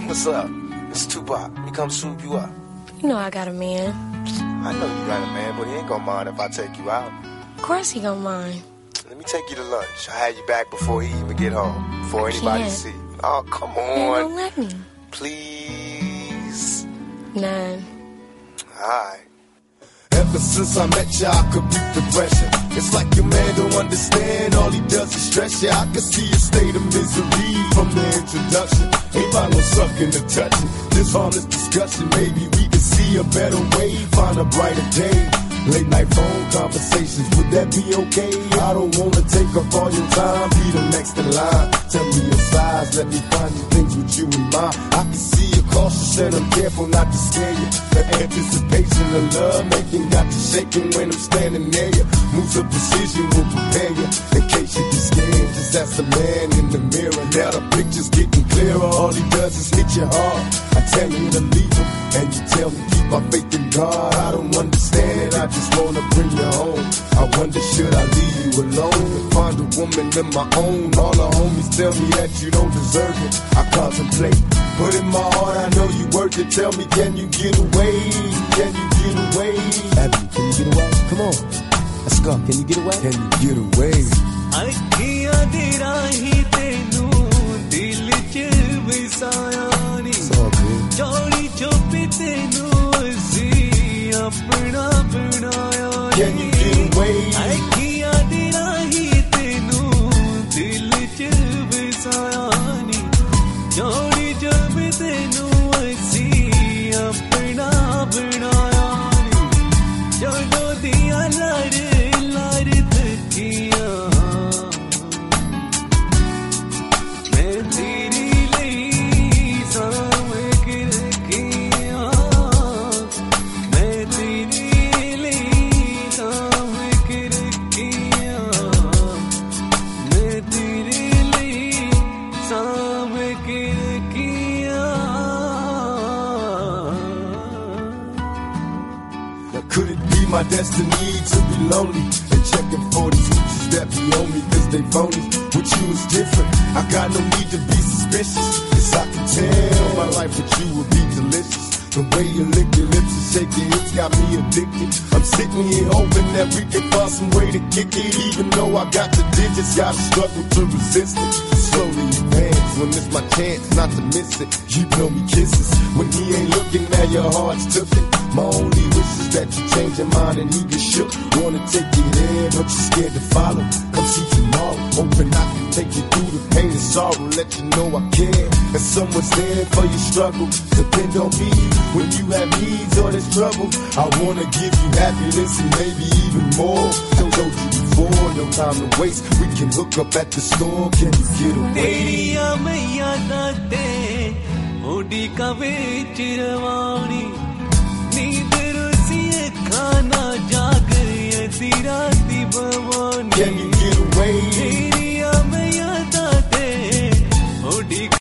What's up? It's Tupac. He come swoop you up. You know I got a man. I know you got a man, but he ain't gonna mind if I take you out. Of course he gonna mind. Let me take you to lunch. I had you back before he even get home. Before anybody see. Oh, come on. You don't let me. Please. None. Alright. Ever since I met ya, I could beat the pressure. It's like your man don't understand, all he does is stress ya. I can see a state of misery from the introduction. Ain't about no sucking or touching, this harmless discussion. Maybe we can see a better way, find a brighter day. Late night phone conversations, would that be okay? I don't wanna take up all your time, be the next in line. Tell me your size, let me find you things with you in mind. I can see you're cautious and I'm careful not to scare you. The anticipation of love making got you shaking when I'm standing near you. Moves of precision will prepare you in case you get scared. Just ask the man in the mirror. Now the picture's getting clearer. All he does is hit you hard. I tell you to leave him, and you tell me keep my faith in God. I don't understand it, I just wanna bring you home. I wonder should I leave you alone and find a woman of my own. All the homies tell me that you don't deserve it. I contemplate, but in my heart I know you worth it. Tell me, can you get away? Can you get away? Abby, can you get away? Come on, let's go. Can you get away? Can you get away? It's all good. Can you get away? Could it be my destiny to be lonely and checking for these hoochies that be on me cause they phony? With you is different, I got no need to be suspicious, cause I can tell my life with you would be delicious. The way you lick your lips and shake your hips got me addicted. I'm sitting here hoping that we can find some way to kick it. Even though I got the digits, gotta struggle to resist it. Slowly advance when it's my chance not to miss it. You blow me kisses when he ain't looking, now your heart's took it. My only wish is that you change your mind and he get shook. Wanna take you there, but you're scared to follow. Come see tomorrow, hoping I can take you through the pain and sorrow. Let you know I care, and someone's there for your struggle. Depend on me when you have needs or there's trouble. I wanna give you happiness and maybe even more. Told you before, no time to waste. We can hook up at the store. Can you get away? Can you